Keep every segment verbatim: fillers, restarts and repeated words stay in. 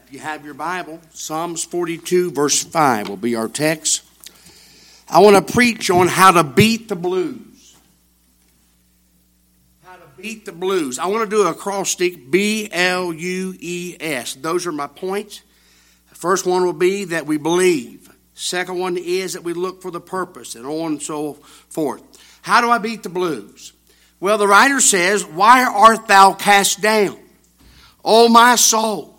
If you have your Bible, Psalms forty-two, verse five will be our text. I want to preach on how to beat the blues. How to beat the blues. I want to do a acrostic, B L U E S. Those are my points. The first one will be that we believe. Second one is that we look for the purpose, and on and so forth. How do I beat the blues? Well, the writer says, "Why art thou cast down, O my soul?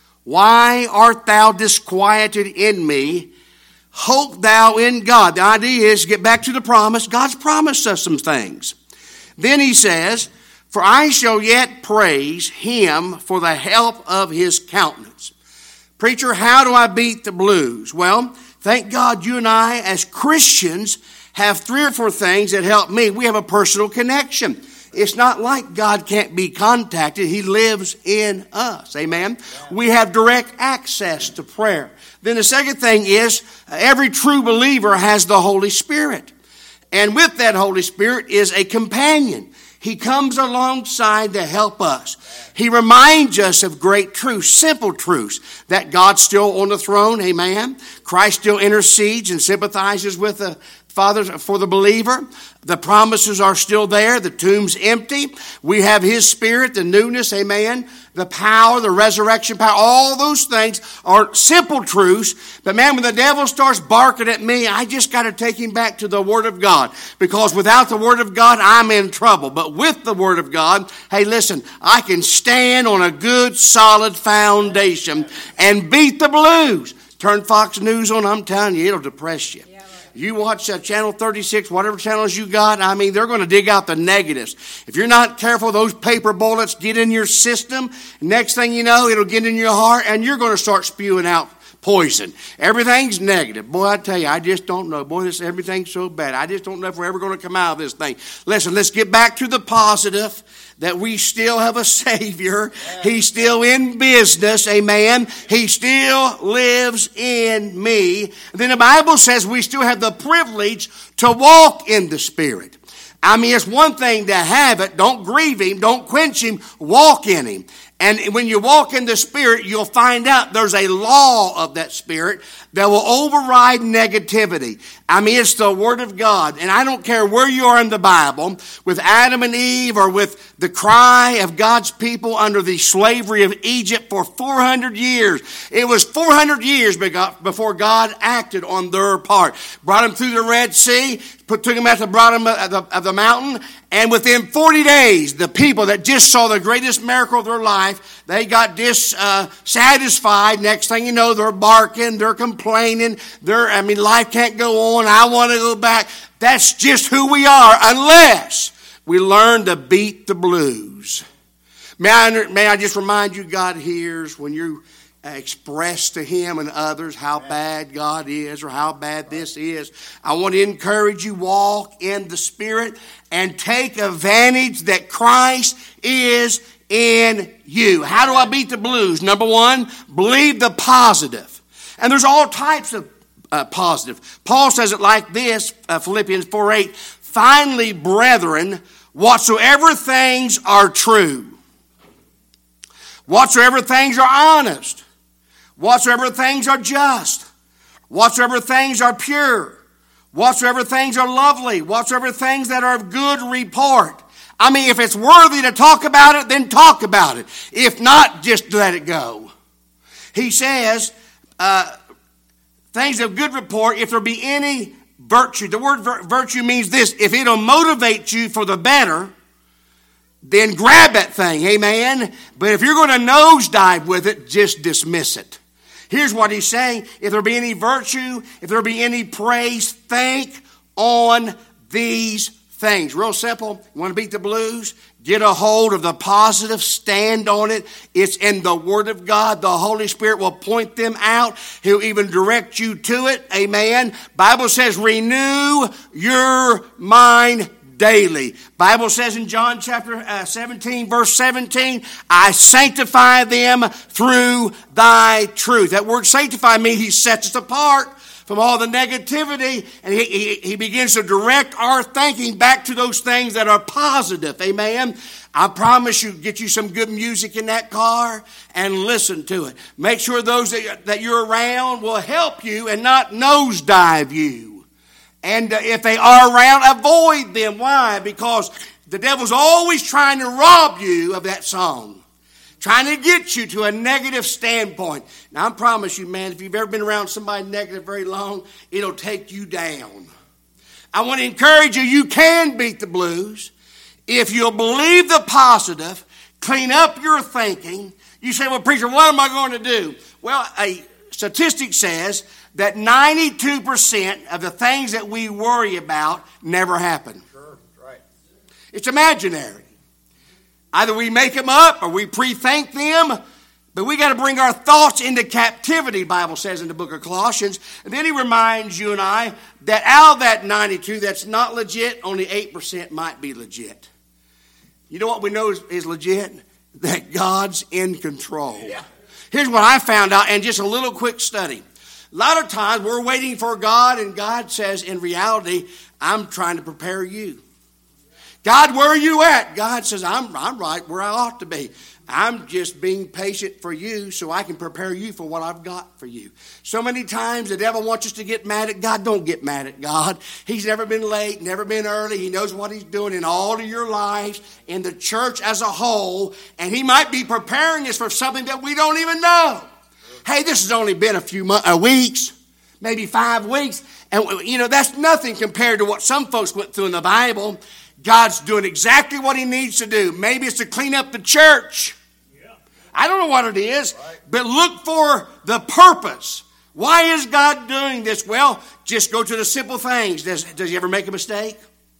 Why art thou disquieted in me? Hope thou in God." The idea is get back to the promise. God's promised us some things. Then he says, "For I shall yet praise him for the help of his countenance." Preacher, how do I beat the blues? Well, thank God you and I as Christians have three or four things that help me. We have a personal connection. It's not like God can't be contacted. He lives in us. Amen. Yeah. We have direct access to prayer. Then the second thing is every true believer has the Holy Spirit. And with that Holy Spirit is a companion. He comes alongside to help us. He reminds us of great truths, simple truths, that God's still on the throne. Amen. Christ still intercedes and sympathizes with the Father for the believer. The promises are still there. The tomb's empty. We have His Spirit, the newness, amen, the power, the resurrection power. All those things are simple truths. But man, when the devil starts barking at me, I just got to take him back to the Word of God. Because without the Word of God, I'm in trouble. But with the Word of God, hey, listen, I can stand on a good, solid foundation and beat the blues. Turn Fox News on, I'm telling you, it'll depress you. You watch uh, Channel thirty-six, whatever channels you got, I mean, they're going to dig out the negatives. If you're not careful, those paper bullets get in your system. Next thing you know, it'll get in your heart, and you're going to start spewing out poison. Everything's negative. Boy, I tell you, I just don't know. Boy, this everything's so bad. I just don't know if we're ever going to come out of this thing. Listen, let's get back to the positive, that we still have a Savior. He's still in business. Amen. He still lives in me. And then the Bible says we still have the privilege to walk in the Spirit. I mean, it's one thing to have it. Don't grieve Him. Don't quench Him. Walk in Him. And when you walk in the Spirit, you'll find out there's a law of that Spirit that will override negativity. I mean, it's the Word of God. And I don't care where you are in the Bible, with Adam and Eve or with the cry of God's people under the slavery of Egypt for four hundred years. It was four hundred years before God acted on their part. Brought them through the Red Sea, put, took them at the bottom of the, of the mountain, and within forty days, the people that just saw the greatest miracle of their life, they got dissatisfied. Uh, Next thing you know, they're barking, they're complaining. They're, I mean, life can't go on. I want to go back. That's just who we are, unless we learn to beat the blues. May I, may I just remind you, God hears when you express to Him and others how bad God is or how bad this is. I want to encourage you, walk in the Spirit and take advantage that Christ is in you. How do I beat the blues? Number one, believe the positive. And there's all types of uh, positive. Paul says it like this, uh, Philippians four eight, "Finally, brethren, whatsoever things are true, whatsoever things are honest, whatsoever things are just, whatsoever things are pure, whatsoever things are lovely, whatsoever things that are of good report." I mean, if it's worthy to talk about it, then talk about it. If not, just let it go. He says, uh, things of good report, if there be any virtue. The word vir- virtue means this. If it'll motivate you for the better, then grab that thing. Amen. But if you're going to nosedive with it, just dismiss it. Here's what he's saying. If there be any virtue, if there be any praise, think on these things. Real simple. You want to beat the blues? Get a hold of the positive. Stand on it. It's in the Word of God. The Holy Spirit will point them out. He'll even direct you to it. Amen. Bible says renew your mind daily. Bible says in John chapter uh, seventeen, verse seventeen, "I sanctify them through thy truth." That word sanctify means He sets us apart. from all the negativity, and he, he, he begins to direct our thinking back to those things that are positive. Amen. I promise you, get you some good music in that car and listen to it. Make sure those that, that you're around will help you and not nosedive you. And uh, if they are around, avoid them. Why? Because the devil's always trying to rob you of that song. Trying to get you to a negative standpoint. Now, I promise you, man, if you've ever been around somebody negative very long, it'll take you down. I want to encourage you, you can beat the blues. If you'll believe the positive, clean up your thinking. You say, well, preacher, what am I going to do? Well, a statistic says that ninety-two percent of the things that we worry about never happen. Sure, right. It's imaginary. Either we make them up or we pre-think them, but we got to bring our thoughts into captivity, the Bible says in the book of Colossians. And then he reminds you and I that out of that ninety-two that's not legit, only eight percent might be legit. You know what we know is, is legit? That God's in control. Yeah. Here's what I found out in just a little quick study. A lot of times we're waiting for God, and God says, in reality, I'm trying to prepare you. God, where are you at? God says, I'm, I'm right where I ought to be. I'm just being patient for you so I can prepare you for what I've got for you. So many times the devil wants us to get mad at God. Don't get mad at God. He's never been late, never been early. He knows what he's doing in all of your lives, in the church as a whole. And he might be preparing us for something that we don't even know. Hey, this has only been a few months, uh, weeks, maybe five weeks. And, you know, that's nothing compared to what some folks went through in the Bible. God's doing exactly what he needs to do. Maybe it's to clean up the church. Yeah. I don't know what it is, right. But look for the purpose. Why is God doing this? Well, just go to the simple things. Does, does he ever make a mistake?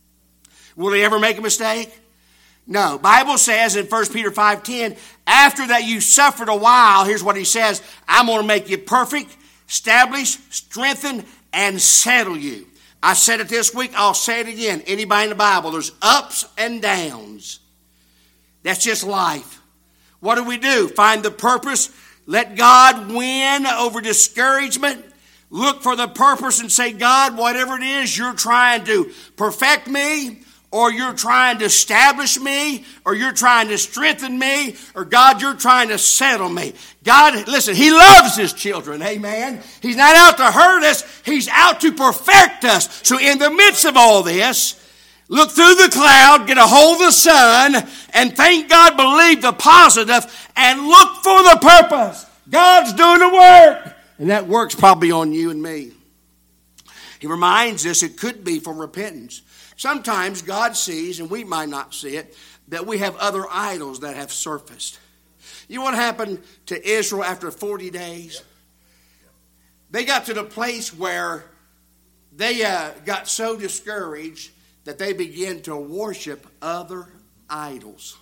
Will he ever make a mistake? No. Bible says in First Peter five ten, after that you suffered a while, here's what he says, I'm going to make you perfect, establish, strengthen, and settle you. I said it this week, I'll say it again. Anybody in the Bible, there's ups and downs. That's just life. What do we do? Find the purpose. Let God win over discouragement. Look for the purpose and say, God, whatever it is you're trying to perfect me, or you're trying to establish me, or you're trying to strengthen me, or God, you're trying to settle me. God, listen, he loves his children, amen. He's not out to hurt us, he's out to perfect us. So in the midst of all this, look through the cloud, get a hold of the sun, and thank God, believe the positive, and look for the purpose. God's doing the work, and that work's probably on you and me. He reminds us it could be for repentance. Sometimes God sees, and we might not see it, that we have other idols that have surfaced. You know what happened to Israel after forty days? They got to the place where they uh, got so discouraged that they began to worship other idols.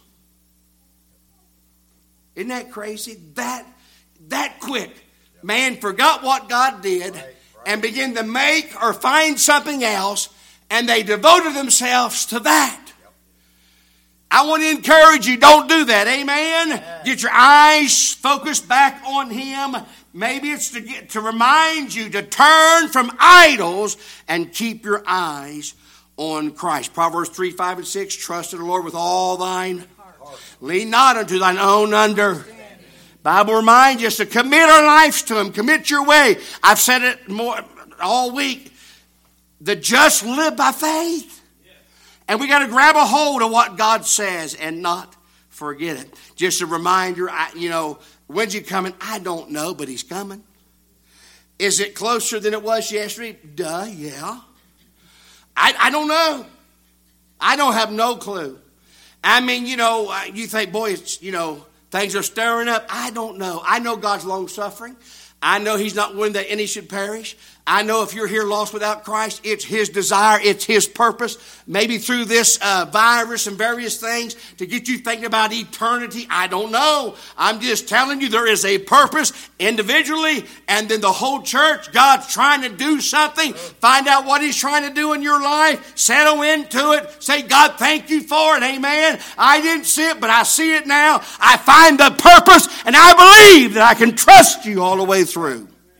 Isn't that crazy? That, that quick. Man forgot what God did and began to make or find something else, and they devoted themselves to that. I want to encourage you, don't do that. Amen? Get your eyes focused back on him. Maybe it's to get to remind you to turn from idols and keep your eyes on Christ. Proverbs three, five, and six. Trust in the Lord with all thine heart. Lean not unto thine own understanding. Bible reminds us to commit our lives to him. Commit your way. I've said it more all week. The just live by faith. And we got to grab a hold of what God says and not forget it. Just a reminder, I, you know, when's he coming? I don't know, but he's coming. Is it closer than it was yesterday? Duh, yeah. I, I don't know. I don't have no clue. I mean, you know, you think, boy, it's, you know, things are stirring up. I don't know. I know God's long suffering. I know he's not willing that any should perish. I know if you're here lost without Christ, it's his desire, it's his purpose, maybe through this uh, virus and various things to get you thinking about eternity. I don't know. I'm just telling you there is a purpose individually, and then the whole church. God's trying to do something. Find out what he's trying to do in your life. Settle into it. Say, God, thank you for it. Amen. I didn't see it, but I see it now. I find the purpose, and I believe that I can trust you all the way through.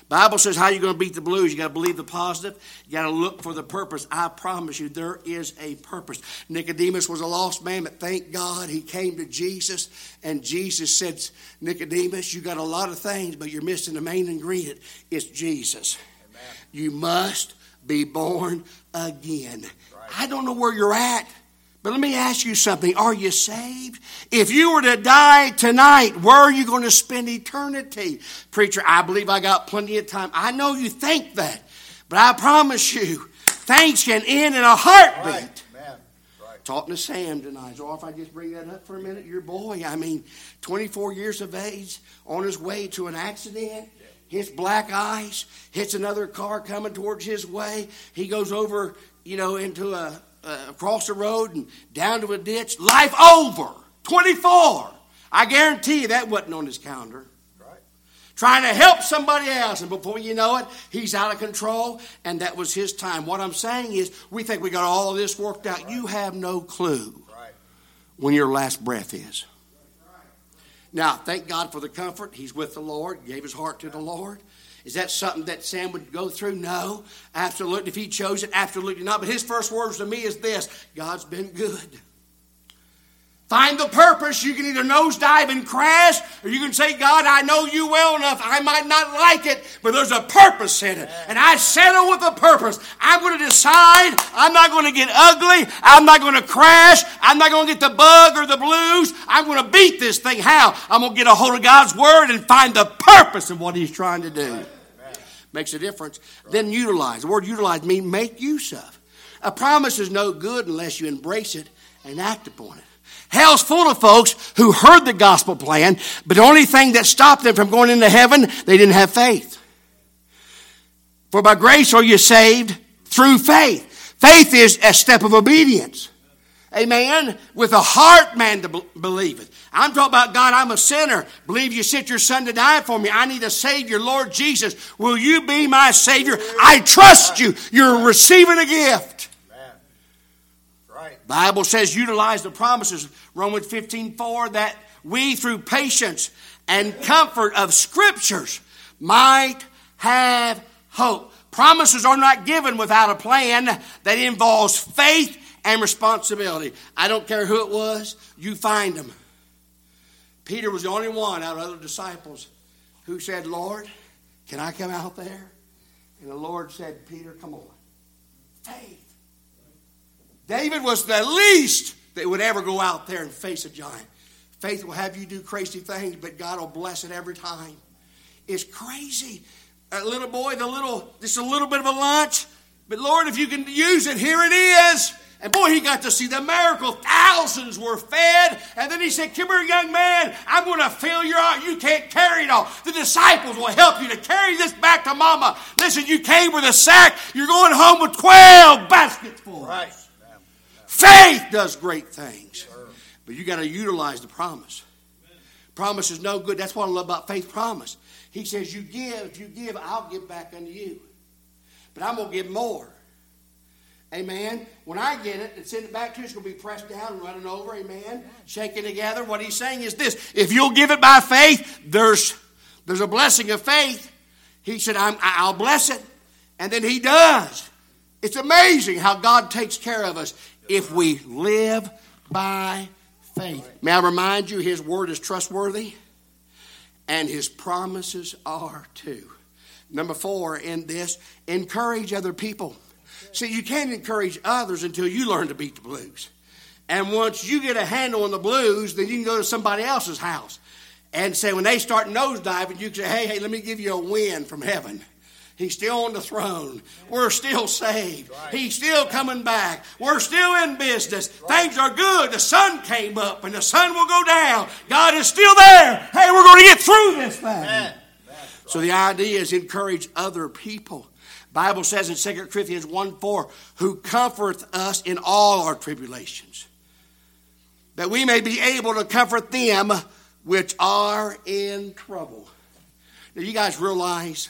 Bible says how you're going to beat the blues. You got to believe the positive. You got to look for the purpose. I promise you there is a purpose. Nicodemus was a lost man, but thank God he came to Jesus. And Jesus said, Nicodemus, you got a lot of things, but you're missing the main ingredient. It's Jesus. Amen. You must be born again. Right. I don't know where you're at. But let me ask you something. Are you saved? If you were to die tonight, where are you going to spend eternity? Preacher, I believe I got plenty of time. I know you think that. But I promise you, things can end in a heartbeat. Right. Man. Right. Talking to Sam tonight. So if I just bring that up for a minute, your boy, I mean, twenty-four years of age, on his way to an accident. Hits black ice, hits another car coming towards his way. He goes over, you know, into a... Uh, across the road and down to a ditch. Life over. twenty-four. I guarantee you that wasn't on his calendar. Right. Trying to help somebody else. And before you know it, he's out of control. And that was his time. What I'm saying is, we think we got all of this worked out. Right. You have no clue right. when your last breath is. Right. Now, thank God for the comfort. He's with the Lord. Gave his heart to the Lord. Is that something that Sam would go through? No. Absolutely. If he chose it, absolutely not. But his first words to me is this: God's been good. Find the purpose. You can either nosedive and crash, or you can say, God, I know you well enough. I might not like it, but there's a purpose in it. And I settle with a purpose. I'm going to decide I'm not going to get ugly. I'm not going to crash. I'm not going to get the bug or the blues. I'm going to beat this thing. How? I'm going to get a hold of God's word and find the purpose of what he's trying to do. Makes a difference. Then utilize. The word utilize means make use of. A promise is no good unless you embrace it and act upon it. Hell's full of folks who heard the gospel plan, but the only thing that stopped them from going into heaven, they didn't have faith. For by grace are you saved through faith. Faith is a step of obedience. Amen. With a heart man to believe it. I'm talking about, God, I'm a sinner. Believe you sent your son to die for me. I need a Savior, Lord Jesus. Will you be my Savior? I trust you. You're receiving a gift. Right. Bible says utilize the promises. Romans fifteen four, that we through patience and comfort of scriptures might have hope. Promises are not given without a plan that involves faith and responsibility. I don't care who it was, you find them. Peter was the only one out of other disciples who said, Lord, can I come out there? And the Lord said, Peter, come on. Faith. David was the least that would ever go out there and face a giant. Faith will have you do crazy things, but God will bless it every time. It's crazy. A little boy, the little, just a little bit of a lunch. But Lord, if you can use it, here it is. And boy, he got to see the miracle. Thousands were fed. And then he said, come here, young man. I'm going to fill your heart. You can't carry it all. The disciples will help you to carry this back to mama. Listen, you came with a sack. You're going home with twelve baskets full. Right. Faith does great things. But you got to utilize the promise. Promise is no good. That's what I love about faith promise. He says, you give, if you give, I'll give back unto you. But I'm going to give more. Amen. When I get it and send it back to you, it's going to be pressed down and running over. Amen. Shaking together. What he's saying is this. If you'll give it by faith, there's, there's a blessing of faith. He said, I'm, I'll bless it. And then he does. It's amazing how God takes care of us if we live by faith. May I remind you, his word is trustworthy and his promises are too. Number four in this, encourage other people. See, you can't encourage others until you learn to beat the blues. And once you get a handle on the blues, then you can go to somebody else's house and say, when they start nosediving, you can say, hey, hey, let me give you a win from heaven. He's still on the throne. We're still saved. Right. He's still coming back. We're still in business. Right. Things are good. The sun came up and the sun will go down. God is still there. Hey, we're going to get through this thing. Right. So the idea is encourage other people. Bible says in Second Corinthians one four, who comforteth us in all our tribulations, that we may be able to comfort them which are in trouble. Now you guys realize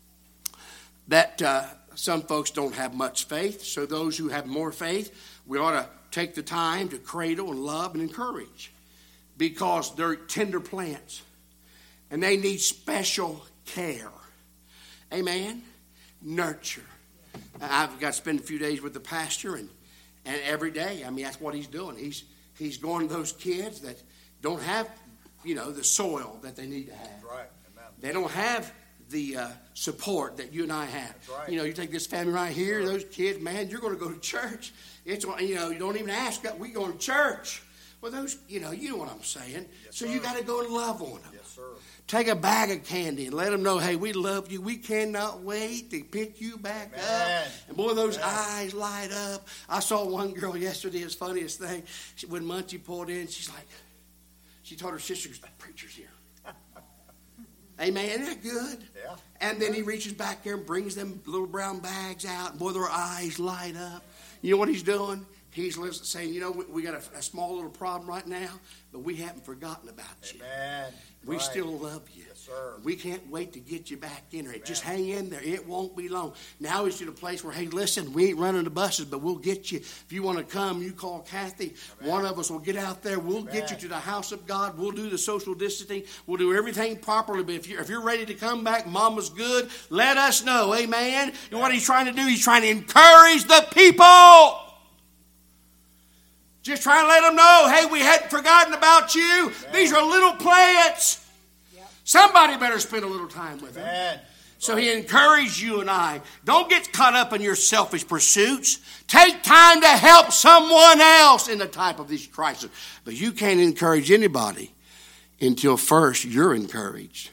that uh, some folks don't have much faith, so those who have more faith, we ought to take the time to cradle and love and encourage, because they're tender plants and they need special care. Amen. Nurture. I've got to spend a few days with the pastor, and, and every day, I mean, that's what he's doing. He's he's going to those kids that don't have, you know, the soil that they need to have. That's right. Amen. They don't have the uh, support that you and I have. That's right. You know, you take this family right here, sure. Those kids, man, you're going to go to church. It's, you know, you don't even ask, we going to church. Well, those, you know, you know what I'm saying. Yes, so sir. you got to go and love on them. Yes, sir. Take a bag of candy and let them know, hey, we love you. We cannot wait to pick you back Amen. up. And boy, those Amen. eyes light up. I saw one girl yesterday, it's the funniest thing. She, when Munchie pulled in, she's like, she told her sister, the preacher's here. Amen. Isn't that good? Yeah. And then he reaches back there and brings them little brown bags out. And boy, their eyes light up. You know what he's doing? He's listening, saying, you know, we, we got a, a small little problem right now, but we haven't forgotten about you. Amen. We Right. still love you. Yes, sir. We can't wait to get you back in there. Just hang in there. It won't be long. Now he's to the place where, hey, listen, we ain't running the buses, but we'll get you. If you want to come, you call Kathy. Amen. One of us will get out there. We'll Amen. get you to the house of God. We'll do the social distancing. We'll do everything properly. But if you're, if you're ready to come back, Mama's good, let us know. Amen. And what he's trying to do, he's trying to encourage the people. Just trying to let them know, hey, we hadn't forgotten about you. Amen. These are little plants. Yep. Somebody better spend a little time with them. Amen. So he encouraged you and I. Don't get caught up in your selfish pursuits. Take time to help someone else in the type of these crises. But you can't encourage anybody until first you're encouraged.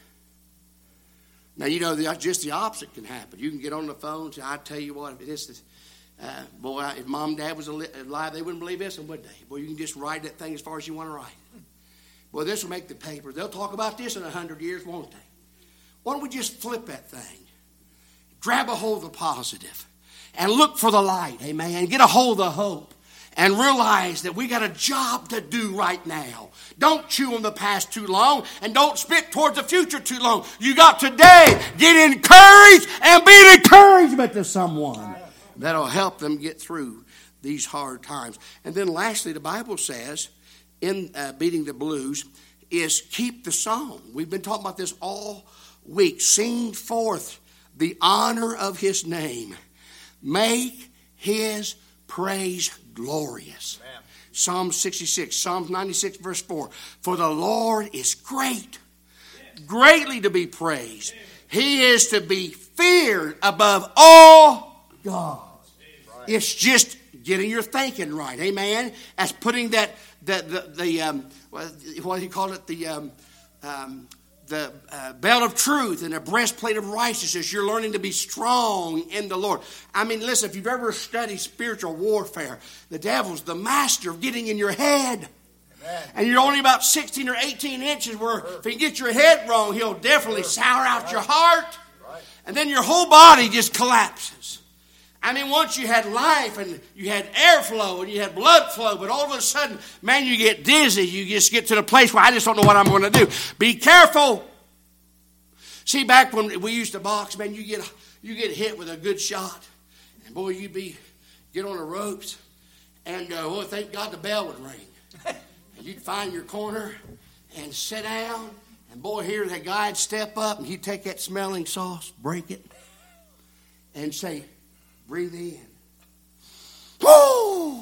Now, you know, just the opposite can happen. You can get on the phone and say, I tell you what, if this is... Uh, boy, if mom and dad was alive, they wouldn't believe this, and would they? Boy, you can just write that thing as far as you want to write. Boy, this will make the paper. They'll talk about this in a hundred years, won't they? Why don't we just flip that thing? Grab a hold of the positive and look for the light, amen? Get a hold of the hope and realize that we got a job to do right now. Don't chew on the past too long and don't spit towards the future too long. You got today. Get encouraged and be an encouragement to someone. That'll help them get through these hard times. And then lastly, the Bible says, in uh, Beating the Blues, is keep the song. We've been talking about this all week. Sing forth the honor of his name. Make his praise glorious. Amen. Psalm sixty-six, Psalm ninety-six, verse four. For the Lord is great, greatly to be praised. He is to be feared above all God. It's just getting your thinking right, amen. As putting that the the, the um, what do you call it, the um, um, the uh, belt of truth and a breastplate of righteousness. You're learning to be strong in the Lord. I mean, listen, if you've ever studied spiritual warfare, the devil's the master of getting in your head. Amen. And you're only about sixteen or eighteen inches where sure. If he gets your head wrong, he'll definitely sure. sour out right. your heart. Right. And then your whole body just collapses. I mean, once you had life and you had airflow and you had blood flow, but all of a sudden, man, you get dizzy. You just get to the place where I just don't know what I'm going to do. Be careful. See, back when we used to box, man, you get you get hit with a good shot, and boy, you'd be get on the ropes, and uh, well, thank God the bell would ring, and you'd find your corner and sit down, and boy, here that guy'd step up and he'd take that smelling sauce, break it, and say, breathe in. Whoa!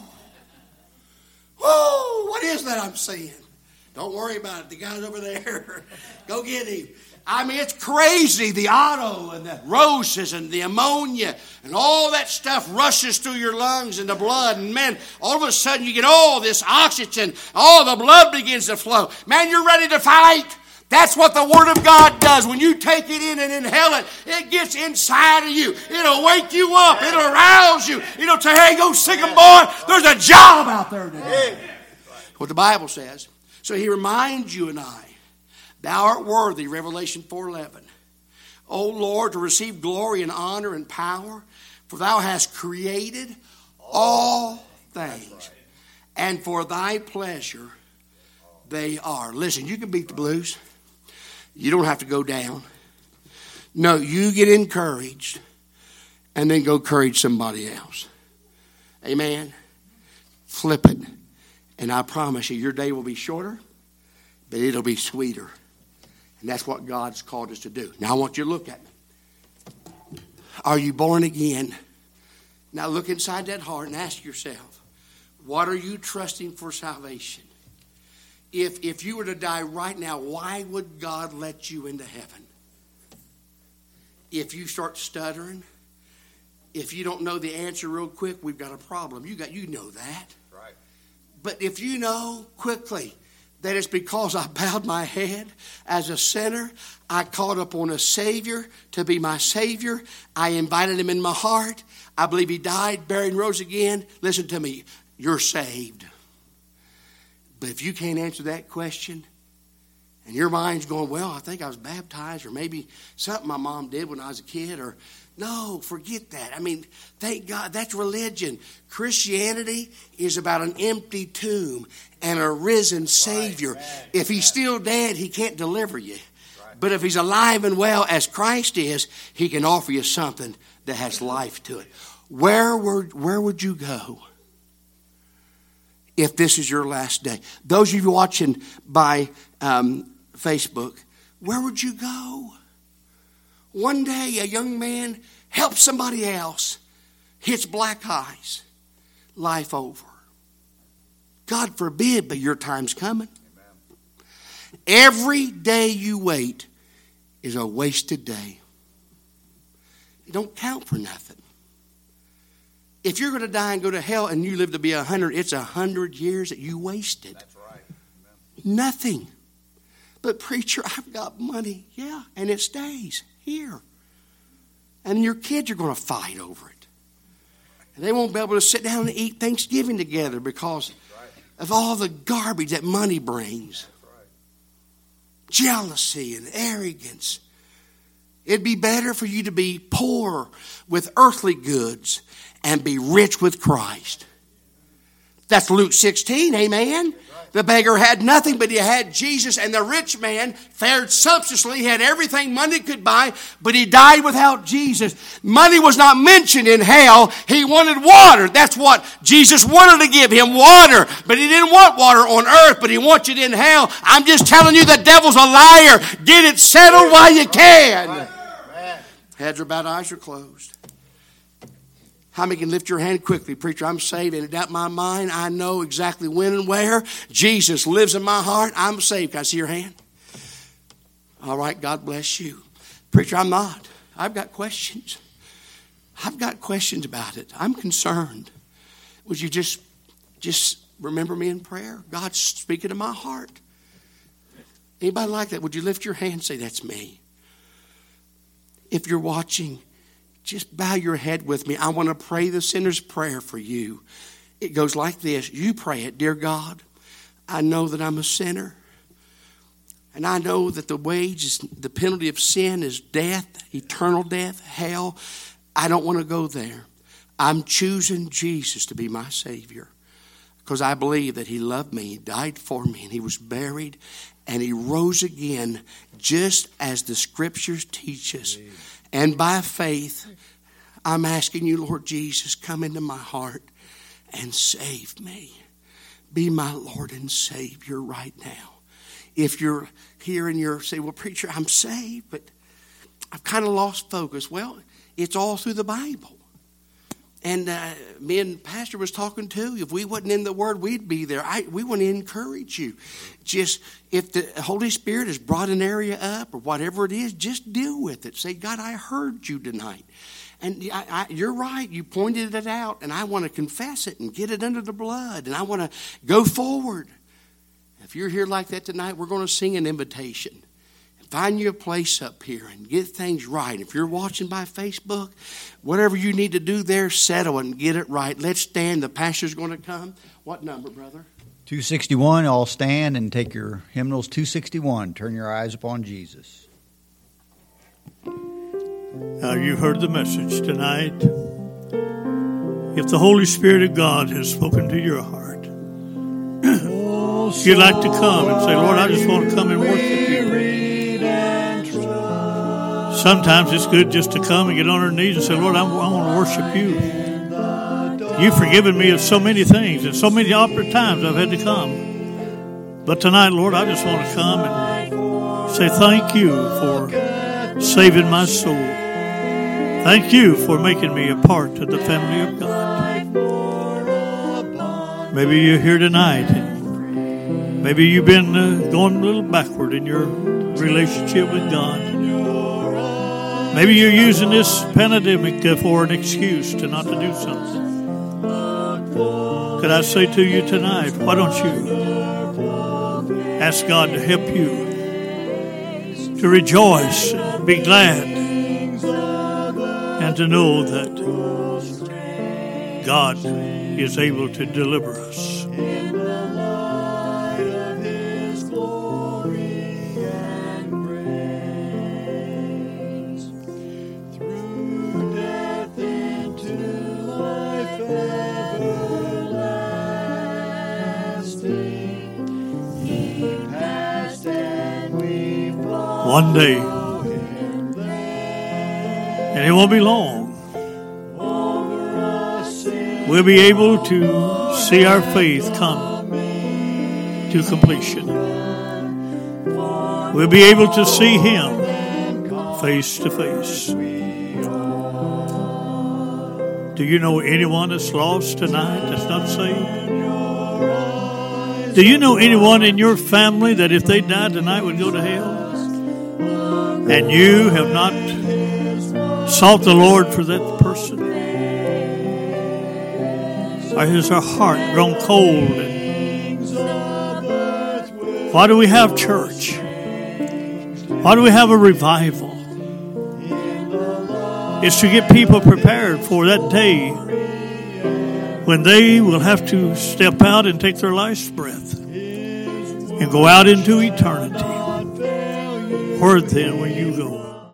Whoa! What is that I'm seeing? Don't worry about it. The guy's over there. Go get him. I mean, it's crazy. The auto and the roses and the ammonia and all that stuff rushes through your lungs and the blood. And man, all of a sudden you get all this oxygen. All the blood begins to flow. Man, you're ready to fight. That's what the Word of God does. When you take it in and inhale it, it gets inside of you. It'll wake you up. It'll arouse you. It'll say, hey, go sick 'em, boy. There's a job out there today. What the Bible says. So he reminds you and I, thou art worthy, Revelation four eleven. O Lord, to receive glory and honor and power, for thou hast created all things, and for thy pleasure they are. Listen, you can beat the blues. You don't have to go down. No, you get encouraged and then go encourage somebody else. Amen. Flip it. And I promise you, your day will be shorter, but it'll be sweeter. And that's what God's called us to do. Now I want you to look at me. Are you born again? Now look inside that heart and ask yourself, what are you trusting for salvation? If, if you were to die right now, why would God let you into heaven? If you start stuttering, if you don't know the answer real quick, we've got a problem. You got, you know that. Right. But if you know quickly that it's because I bowed my head as a sinner, I called upon a Savior to be my Savior, I invited Him in my heart, I believe He died, buried, and rose again. Listen to me, you're saved. But if you can't answer that question, and your mind's going, well, I think I was baptized, or maybe something my mom did when I was a kid, or no, forget that. I mean, thank God, that's religion. Christianity is about an empty tomb and a risen Savior. Right, right, if He's right. still dead, He can't deliver you. Right. But if He's alive and well as Christ is, He can offer you something that has life to it. Where would, where would you go if this is your last day? Those of you watching by um, Facebook, where would you go? One day a young man helps somebody else, hits black eyes, life over. God forbid, but your time's coming. Amen. Every day you wait is a wasted day. It don't count for nothing. If you're going to die and go to hell and you live to be a hundred, it's a hundred years that you wasted. That's right. Amen. Nothing. But preacher, I've got money. Yeah, and it stays here. And your kids are going to fight over it. And they won't be able to sit down and eat Thanksgiving together because right. of all the garbage that money brings. Right. Jealousy and arrogance. It'd be better for you to be poor with earthly goods and be rich with Christ. That's Luke sixteen, amen? The beggar had nothing, but he had Jesus. And the rich man fared sumptuously. He had everything money could buy, but he died without Jesus. Money was not mentioned in hell. He wanted water. That's what Jesus wanted to give him, water. But he didn't want water on earth, but he wants it in hell. I'm just telling you, the devil's a liar. Get it settled while you can. Heads are bowed, eyes are closed. How many can lift your hand quickly? Preacher, I'm saved. And in my mind, I know exactly when and where. Jesus lives in my heart. I'm saved. Can I see your hand? All right, God bless you. Preacher, I'm not. I've got questions. I've got questions about it. I'm concerned. Would you just, just remember me in prayer? God's speaking to my heart. Anybody like that? Would you lift your hand and say, that's me? If you're watching, just bow your head with me. I want to pray the sinner's prayer for you. It goes like this. You pray it. Dear God, I know that I'm a sinner. And I know that the wages, the penalty of sin is death, eternal death, hell. I don't want to go there. I'm choosing Jesus to be my Savior. Because I believe that He loved me, He died for me, and He was buried, and He rose again just as the Scriptures teach us. And by faith, I'm asking you, Lord Jesus, come into my heart and save me. Be my Lord and Savior right now. If you're here and you're saying, well, preacher, I'm saved, but I've kind of lost focus. Well, it's all through the Bible. And uh, me and Pastor was talking too. If we wasn't in the Word, we'd be there. I, we want to encourage you. Just if the Holy Spirit has brought an area up or whatever it is, just deal with it. Say, God, I heard you tonight. And I, I, you're right. You pointed it out. And I want to confess it and get it under the blood. And I want to go forward. If you're here like that tonight, we're going to sing an invitation. Find you a place up here and get things right. If you're watching by Facebook, whatever you need to do there, settle and get it right. Let's stand. The pastor's going to come. What number, brother? two sixty-one. All stand and take your hymnals. two sixty-one. Turn your eyes upon Jesus. Now, you heard the message tonight. If the Holy Spirit of God has spoken to your heart, if you'd like to come and say, Lord, I just want to come and worship you. Sometimes it's good just to come and get on our knees and say, Lord, I, I want to worship you. You've forgiven me of so many things and so many awkward times I've had to come. But tonight, Lord, I just want to come and say thank you for saving my soul. Thank you for making me a part of the family of God. Maybe you're here tonight, and maybe you've been uh, going a little backward in your relationship with God. Maybe you're using this pandemic for an excuse to not to do something. Could I say to you tonight, why don't you ask God to help you to rejoice, be glad, and to know that God is able to deliver us. One day, and it won't be long, we'll be able to see our faith come to completion. We'll be able to see Him face to face. Do you know anyone that's lost tonight that's not saved? Do you know anyone in your family that if they died tonight would go to hell? And you have not sought the Lord for that person? Or has our heart grown cold? And why do we have church? Why do we have a revival? It's to get people prepared for that day when they will have to step out and take their last breath and go out into eternity. Where then will you go?